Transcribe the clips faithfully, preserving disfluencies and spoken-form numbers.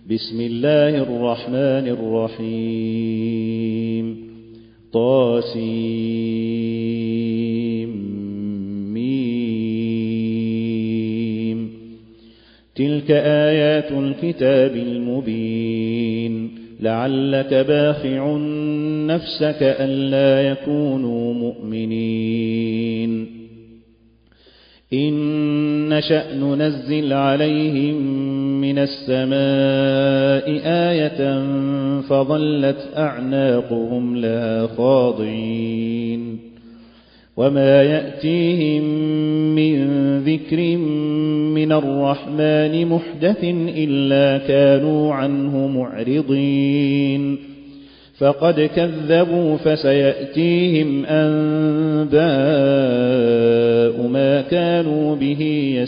بسم الله الرحمن الرحيم طاسيم تلك آيات الكتاب المبين لعلك باخع نفسك ألا يكونوا مؤمنين إن نشأ ننزل عليهم من السماء آية فظلت أعناقهم لها خاضعين وما يأتيهم من ذكر من الرحمن محدث إلا كانوا عنه معرضين فقد كذبوا فسيأتيهم أنباء ما كانوا به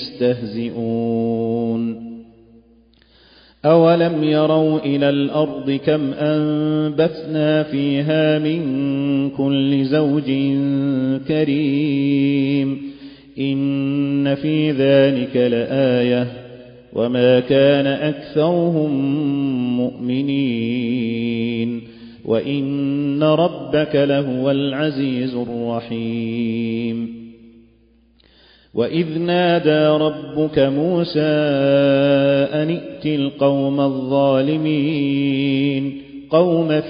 يستهزئون أولم يروا إلى الأرض كم أنبتنا فيها من كل زوج كريم إن في ذلك لآية وما كان أكثرهم مؤمنين وإن ربك لهو العزيز الرحيم وإذ نادى ربك موسى أن ائت القوم الظالمين قوم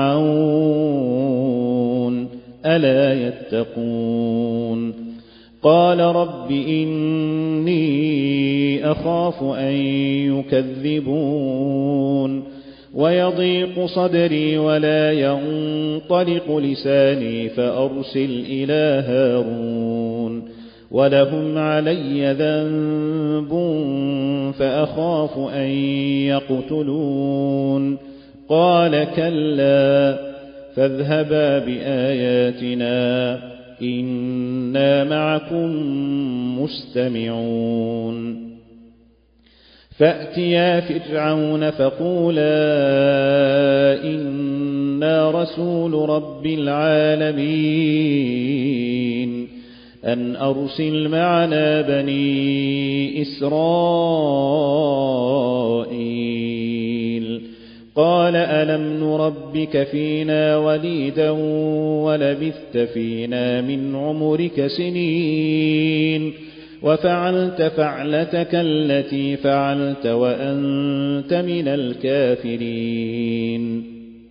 فرعون ألا يتقون قال رب إني أخاف أن يكذبون ويضيق صدري ولا ينطلق لساني فأرسل إلى هارون ولهم علي ذنب فأخاف أن يقتلون قال كلا فاذهبا بآياتنا إنا معكم مستمعون فأتيا فرعون فقولا إنا رسول رب العالمين أن أرسل معنا بني إسرائيل قال ألم نربك فينا وليدا ولبثت فينا من عمرك سنين وفعلت فعلتك التي فعلت وأنت من الكافرين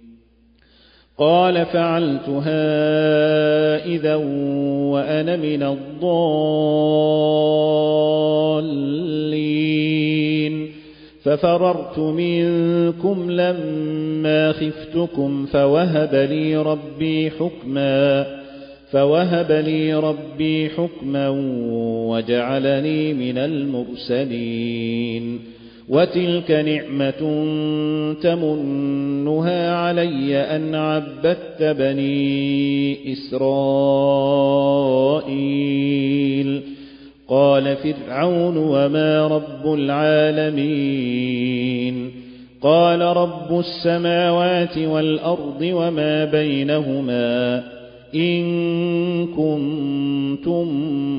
قال فعلتها إذا وأنا من الضالين ففررت منكم لما خفتكم فوهب لي ربي حكما فوهب لي ربي حكما وجعلني من المرسلين وتلك نعمة تمنها علي أن عبدت بني إسرائيل قال فرعون وما رب العالمين قال رب السماوات والأرض وما بينهما إن كنتم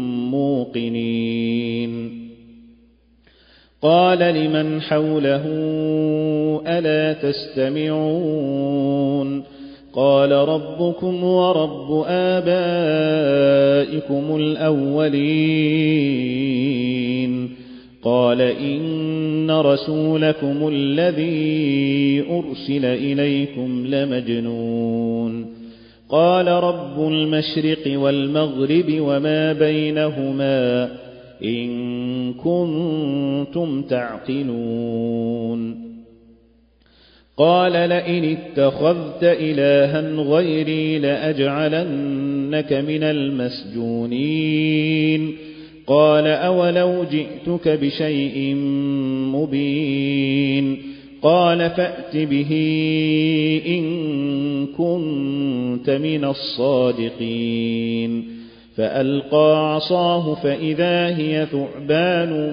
موقنين قال لمن حوله ألا تستمعون قال ربكم ورب آبائكم الأولين قال إن رسولكم الذي أرسل إليكم لمجنون قال رب المشرق والمغرب وما بينهما إن كنتم تعقلون قال لئن اتخذت إلها غيري لأجعلنك من المسجونين قال أولو جئتك بشيء مبين قال فأت به إن كنت من الصادقين فألقى عصاه فإذا هي ثعبان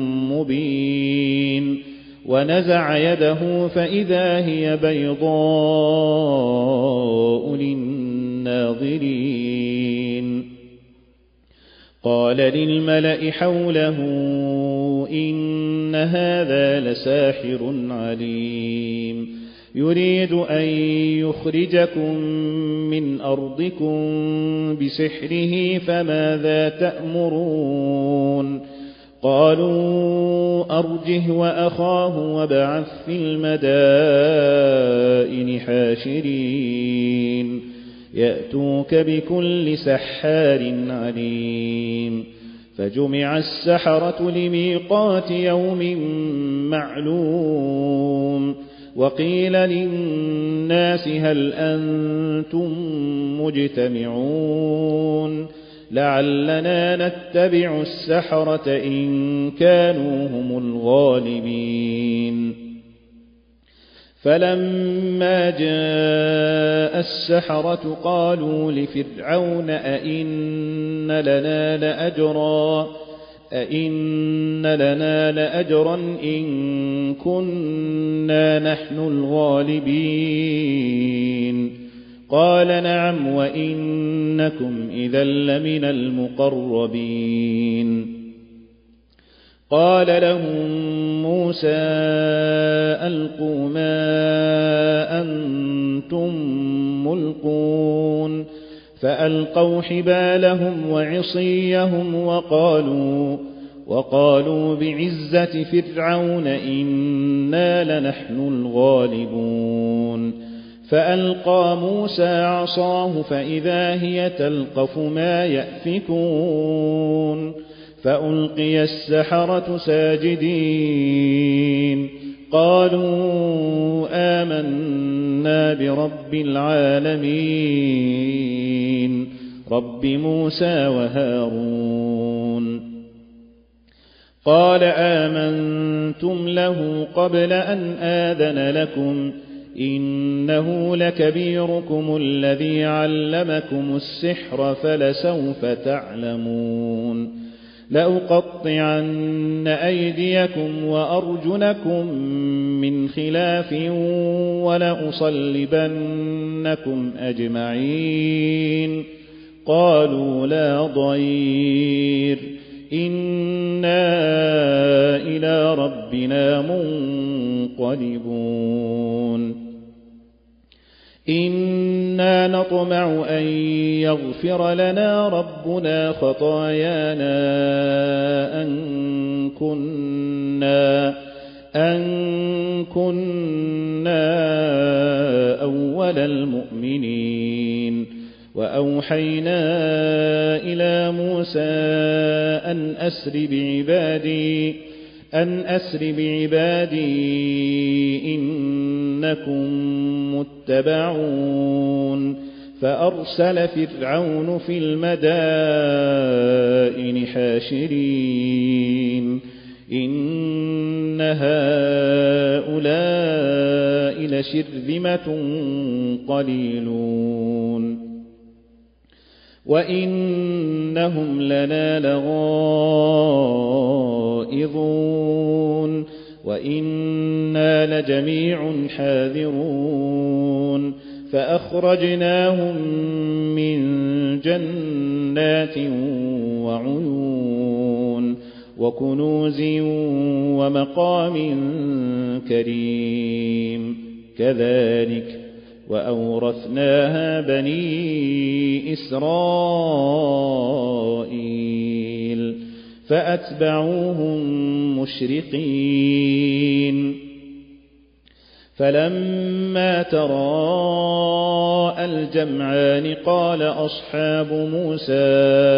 مبين ونزع يده فإذا هي بيضاء للناظرين قال للملأ حوله إن هذا لساحر عليم يريد أن يخرجكم من أرضكم بسحره فماذا تأمرون قالوا أرجه وأخاه وابعث في المدائن حاشرين يأتوك بكل سحار عليم فجمع السحرة لميقات يوم معلوم وقيل للناس هل أنتم مجتمعون لعلنا نتبع السحرة إن كانوا هم الغالبين فلما جاء السحرة قالوا لفرعون أئن لنا لأجرا أئن لنا لأجرا إن كنا نحن الغالبين قال نعم وإنكم إذا لمن المقربين قال لهم موسى ألقوا ما أنتم ملقون فألقوا حبالهم وعصيهم وقالوا وقالوا بعزة فرعون إنا لنحن الغالبون فألقى موسى عصاه فإذا هي تلقف ما يأفكون فألقي السحرة ساجدين قالوا آمنا برب العالمين رب موسى وهارون قال آمنتم له قبل أن آذن لكم إنه لكبيركم الذي علمكم السحر فلسوف تعلمون لأقطعن أيديكم وأرجلكم من خلاف ولأصلبنكم أجمعين قالوا لا ضير إنا إلى ربنا منقلبون إنا نطمع أن يغفر لنا ربنا خطايانا أن كنا أن كنا أول المؤمنين وأوحينا إلى موسى أن أسر بعبادي أن أسر بعبادي إنكم متبعون فأرسل فرعون في المدائن حاشرين إن هؤلاء لشرذمة قليلون وإنهم لنا لغائظون وإنا لجميع حاذرون فأخرجناهم من جنات وعيون وكنوز ومقام كريم كذلك وأورثناها بني إسرائيل فأتبعوهم مشرقين فلما تراءى الجمعان قال أصحاب موسى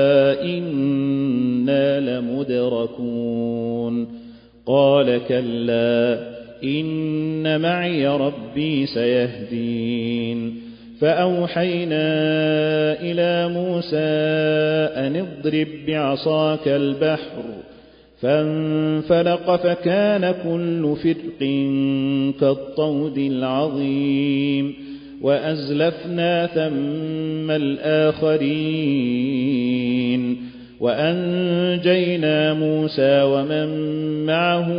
إنا لمدركون قال كلا إن معي ربي سيهدين فأوحينا إلى موسى أن اضرب بعصاك البحر فانفلق فكان كل فرق كالطود العظيم وأزلفنا ثم الآخرين وأنجينا موسى ومن معه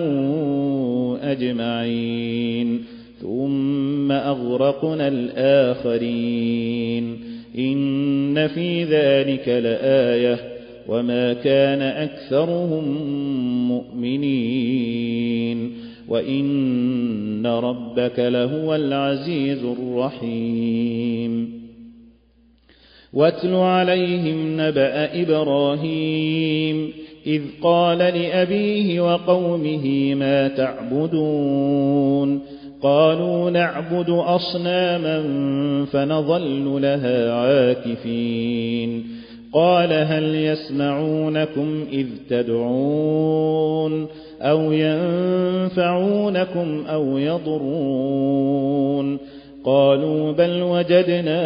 أجمعين ثم أغرقنا الآخرين إن في ذلك لآية وما كان أكثرهم المؤمنين وإن ربك لهو العزيز الرحيم واتل عليهم نبأ إبراهيم إذ قال لأبيه وقومه ما تعبدون قالوا نعبد أصناما فنظل لها عاكفين قال هل يسمعونكم إذ تدعون أو ينفعونكم أو يضرون قالوا بل وجدنا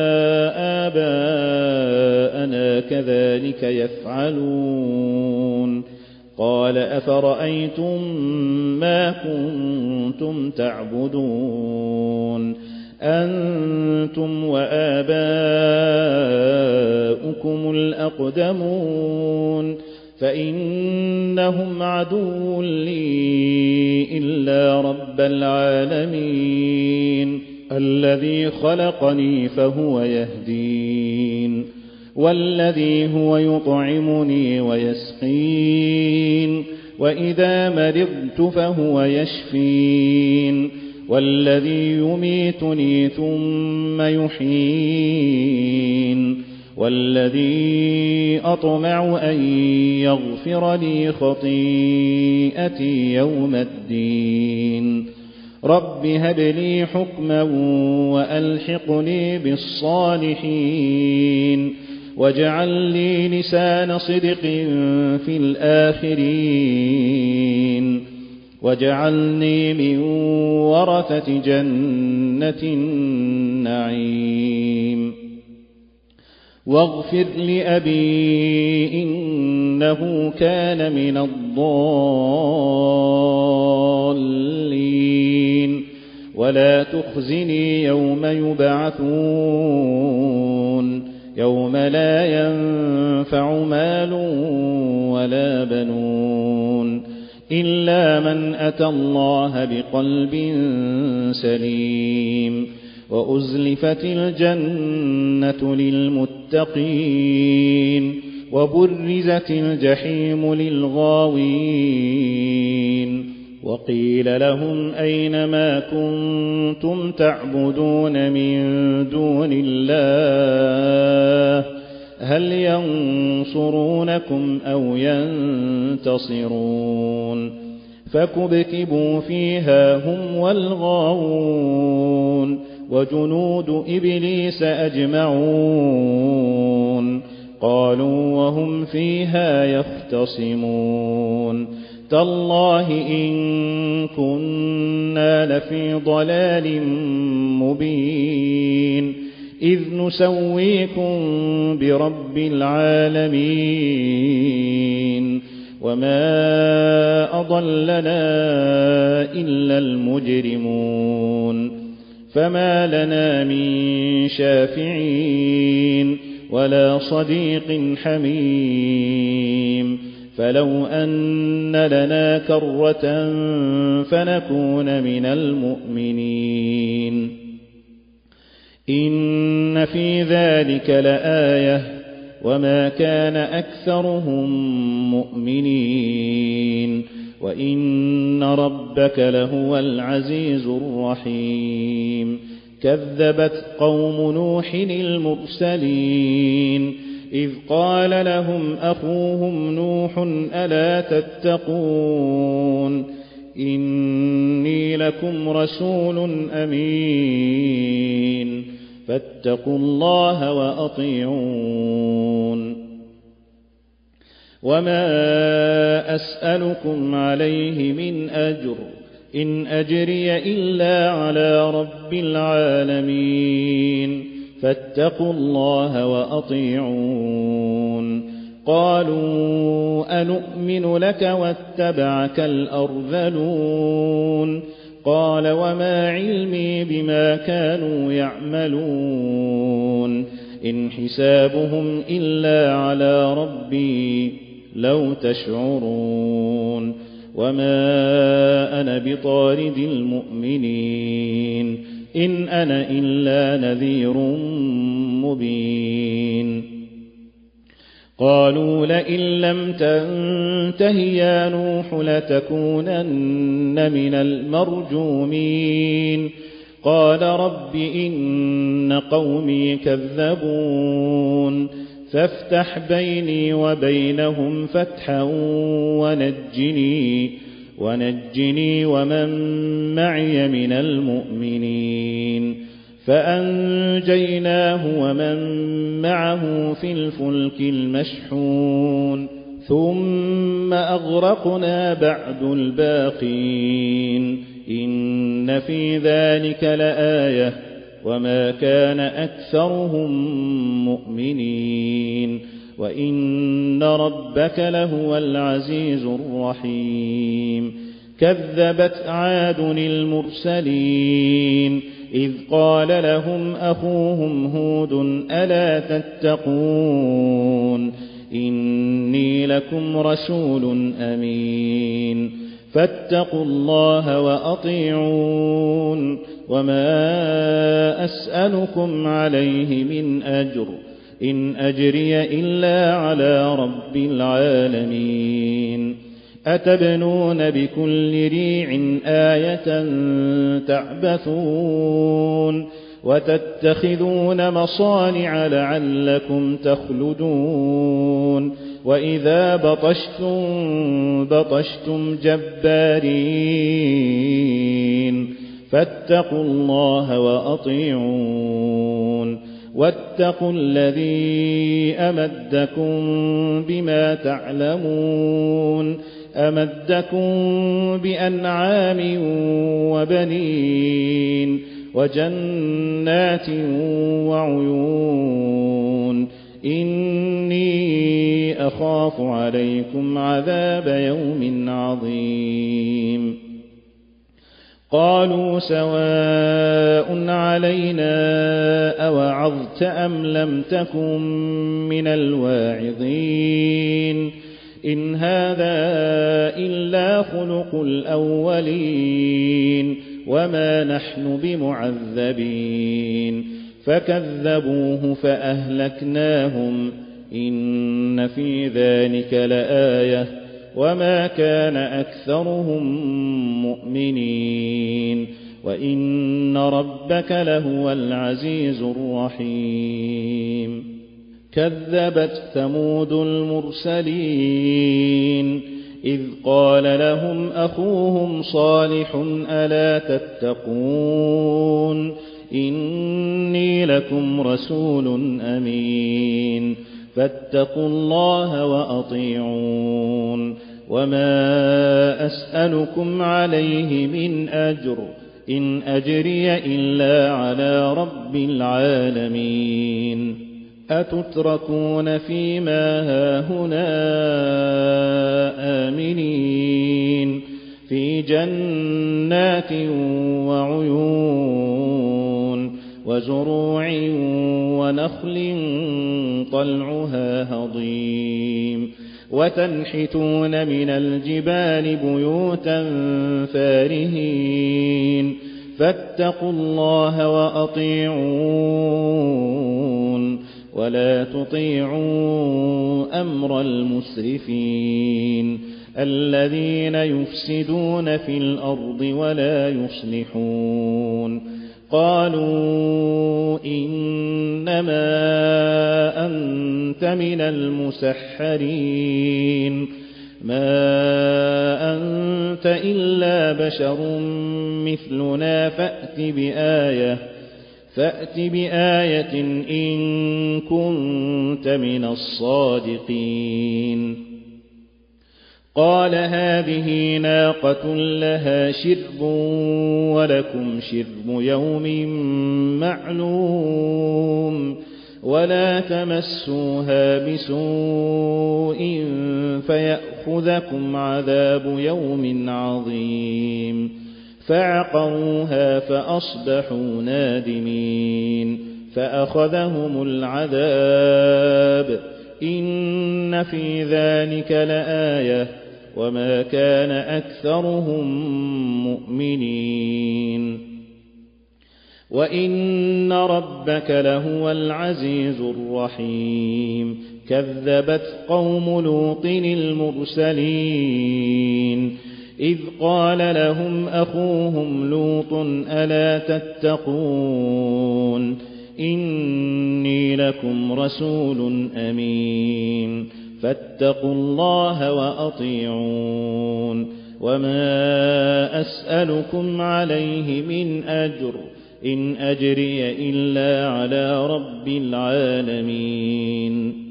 آباءنا كذلك يفعلون قال أفرأيتم ما كنتم تعبدون أنتم وآباؤكم الأقدمون فإنهم عدو لي إلا رب العالمين الذي خلقني فهو يهدين والذي هو يطعمني ويسقين وإذا مرضت فهو يشفين والذي يميتني ثم يحيين والذي أطمع أن يغفر لي خطيئتي يوم الدين رب هب لي حكما وألحقني بالصالحين واجعل لي لسان صدق في الآخرين واجعلني من ورثة جنة النعيم واغفر لأبي إنه كان من الضالين ولا تخزني يوم يبعثون يوم لا ينفع مال ولا بنون إلا من أتى الله بقلب سليم وأزلفت الجنة للمتقين وبرزت الجحيم للغاوين وقيل لهم أين ما كنتم تعبدون من دون الله هل ينصرونكم أو ينتصرون فكبكبوا فيها هم والغاوون وجنود إبليس أجمعون قالوا وهم فيها يختصمون تالله إن كنا لفي ضلال مبين إذ نسويكم برب العالمين وما أضلنا إلا المجرمون فما لنا من شافعين ولا صديق حميم فلو أن لنا كرة فنكون من المؤمنين إن في ذلك لآية وما كان أكثرهم مؤمنين وإن ربك لهو العزيز الرحيم كذبت قوم نوح المرسلين إذ قال لهم أخوهم نوح ألا تتقون إني لكم رسول أمين فاتقوا الله وأطيعون وما أسألكم عليه من أجر إن أجري إلا على رب العالمين فاتقوا الله وأطيعون قالوا أنؤمن لك واتبعك الأرذلون قال وما علمي بما كانوا يعملون إن حسابهم إلا على ربي لو تشعرون وما أنا بطارد المؤمنين إن أنا إلا نذير مبين قالوا لئن لم تنته يا نوح لتكونن من المرجومين قال رب إن قومي كذبون فافتح بيني وبينهم فتحا ونجني ونجني ومن معي من المؤمنين فأنجيناه ومن معه في الفلك المشحون ثم أغرقنا بعد الباقين إن في ذلك لآية وما كان أكثرهم مؤمنين وإن ربك لهو العزيز الرحيم كذبت عاد المرسلين إذ قال لهم أخوهم هود ألا تتقون إني لكم رسول أمين فاتقوا الله وأطيعون وما أسألكم عليه من أجر إن أجري إلا على رب العالمين أتبنون بكل ريع آية تعبثون وتتخذون مصانع لعلكم تخلدون وإذا بطشتم بطشتم جبارين فاتقوا الله وأطيعون واتقوا الذي أمدكم بما تعلمون أمدكم بأنعام وبنين وجنات وعيون إني أخاف عليكم عذاب يوم عظيم قالوا سواء علينا أوعظت أم لم تكن من الواعظين إن هذا إلا خلق الأولين وما نحن بمعذبين فكذبوه فأهلكناهم إن في ذلك لآية وما كان أكثرهم مؤمنين وإن ربك لهو العزيز الرحيم كذبت ثمود المرسلين إذ قال لهم أخوهم صالح ألا تتقون إني لكم رسول أمين فاتقوا الله وأطيعون وما أسألكم عليه من أجر إن أجري إلا على رب العالمين أتتركون فيما هاهنا آمنين في جنات وعيون وزروع ونخل طلعها هضيم وتنحتون من الجبال بيوتا فارهين فاتقوا الله وأطيعون ولا تطيعوا أمر المسرفين الذين يفسدون في الأرض ولا يصلحون قالوا إنما أنت من المسحرين ما أنت إلا بشر مثلنا فأت بآية فأت بآية إن كنت من الصادقين قال هذه ناقة لها شرب ولكم شرب يوم معلوم ولا تمسوها بسوء فيأخذكم عذاب يوم عظيم فعقروها فأصبحوا نادمين فأخذهم العذاب إن في ذلك لآية وما كان أكثرهم مؤمنين وإن ربك لهو العزيز الرحيم كذبت قوم لوط المرسلين إذ قال لهم أخوهم لوط ألا تتقون إني لكم رسول أمين فاتقوا الله وأطيعون وما أسألكم عليه من أجر إن أجري إلا على رب العالمين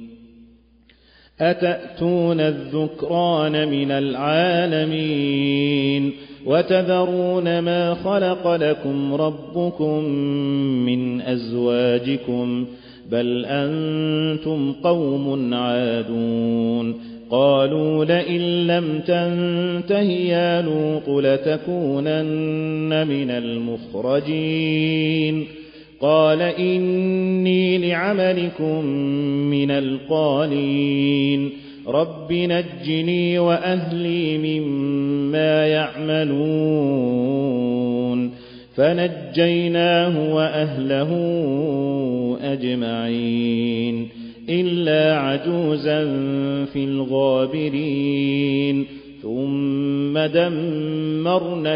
أتأتون الذكران من العالمين وتذرون ما خلق لكم ربكم من أزواجكم بل أنتم قوم عادون قالوا لئن لم تنته يا لوط لتكونن من المخرجين قال إني لعملكم من القالين رب نجني وأهلي مما يعملون فنجيناه وأهله أجمعين إلا عجوزا في الغابرين ثم دمرنا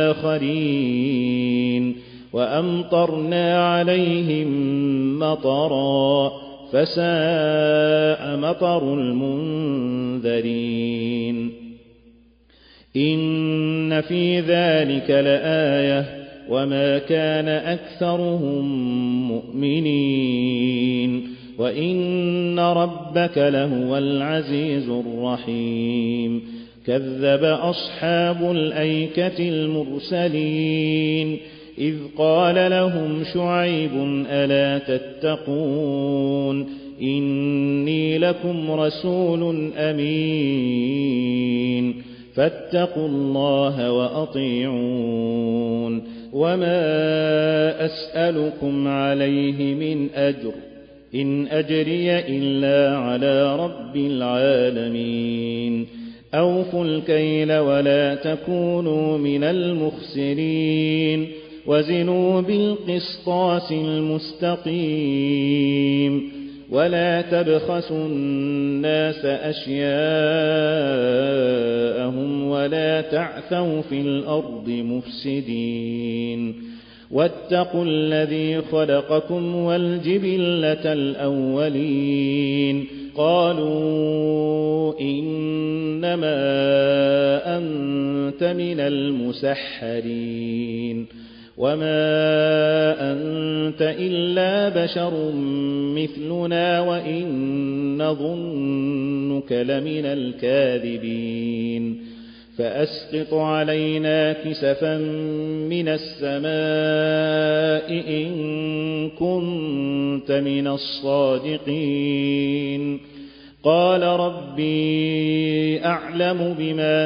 الآخرين وأمطرنا عليهم مطرا فساء مطر المنذرين إن في ذلك لآية وما كان أكثرهم مؤمنين وإن ربك لهو العزيز الرحيم كذب أصحاب الأيكة المرسلين إذ قال لهم شعيب ألا تتقون إني لكم رسول أمين فاتقوا الله وأطيعون وما أسألكم عليه من أجر إن أجري إلا على رب العالمين أوفوا الكيل ولا تكونوا من المخسرين وزنوا بالقسطاس المستقيم ولا تبخسوا الناس أشياءهم ولا تعثوا في الأرض مفسدين واتقوا الذي خلقكم والجبلة الأولين قالوا إنما أنت من المسحرين وما أنت إلا بشر مثلنا وإن نظنك لمن الكاذبين فأسقط علينا كسفا من السماء إن كنت من الصادقين قال ربي أعلم بما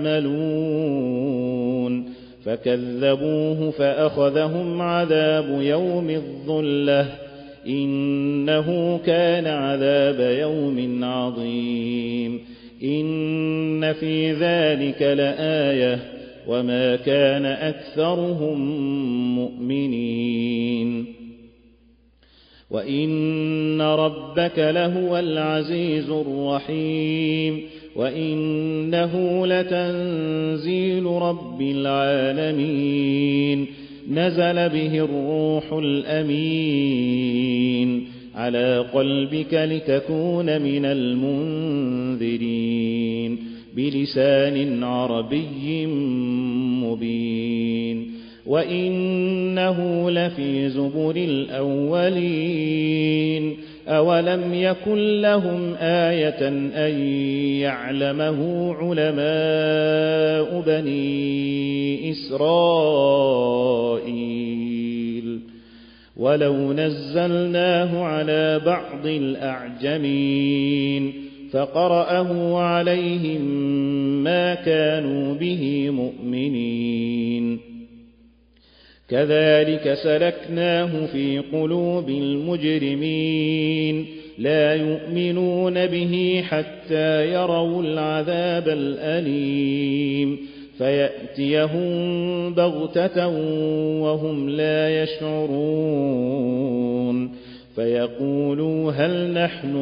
تعملون فكذبوه فأخذهم عذاب يوم الظلة إنه كان عذاب يوم عظيم إن في ذلك لآية وما كان أكثرهم مؤمنين وإن ربك لهو العزيز الرحيم وإنه لتنزيل رب العالمين نزل به الروح الأمين على قلبك لتكون من المنذرين بلسان عربي مبين وإنه لفي زبر الأولين أولم يكن لهم آية أن يعلمه علماء بني إسرائيل ولو نزلناه على بعض الأعجمين فقرأه عليهم ما كانوا به مؤمنين كذلك سلكناه في قلوب المجرمين لا يؤمنون به حتى يروا العذاب الأليم فيأتيهم بغتة وهم لا يشعرون فيقولوا هل نحن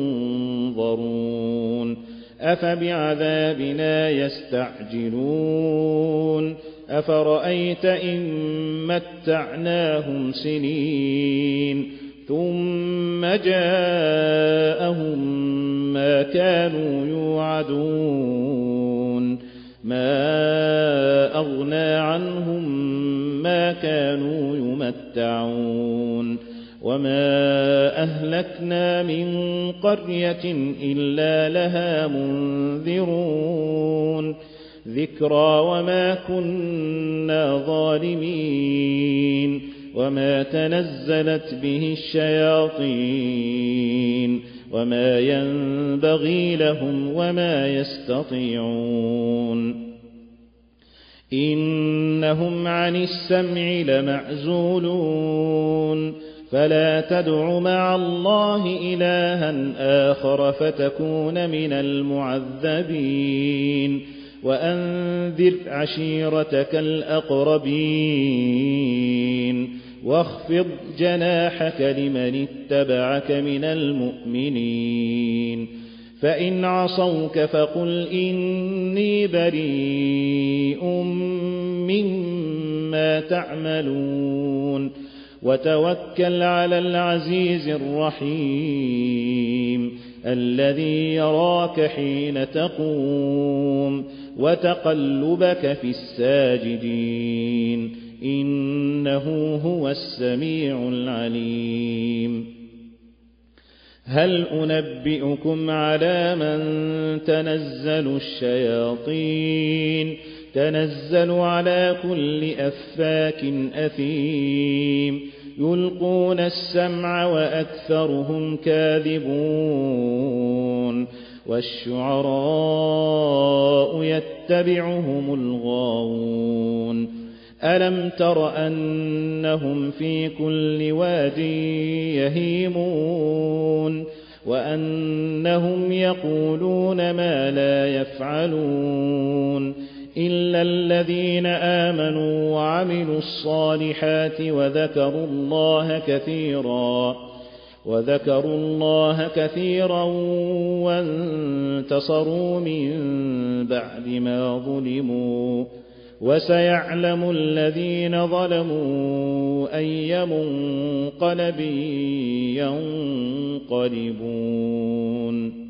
منظرون أفبعذابنا يستعجلون أفرأيت إن متعناهم سنين ثم جاءهم ما كانوا يوعدون ما أغنى عنهم ما كانوا يمتعون وما أهلكنا من قرية إلا لها منذرون ذكرى وما كنا ظالمين وما تنزلت به الشياطين وما ينبغي لهم وما يستطيعون إنهم عن السمع لمعزولون فلا تدع مع الله إلها آخر فتكون من المعذبين وأنذر عشيرتك الأقربين واخفض جناحك لمن اتبعك من المؤمنين فإن عصوك فقل إني بريء مما تعملون وتوكل على العزيز الرحيم الذي يراك حين تقوم وتقلبك في الساجدين إنه هو السميع العليم هل أنبئكم على من تنزل الشياطين تنزل على كل أفاك أثيم يلقون السمع وأكثرهم كاذبون والشعراء يتبعهم الغاوون ألم تر أنهم في كل واد يهيمون وأنهم يقولون ما لا يفعلون إلا الذين آمنوا وعملوا الصالحات وذكروا الله كثيرا وذكروا الله كثيرا وانتصروا من بعد ما ظلموا وسيعلم الذين ظلموا أي منقلب ينقلبون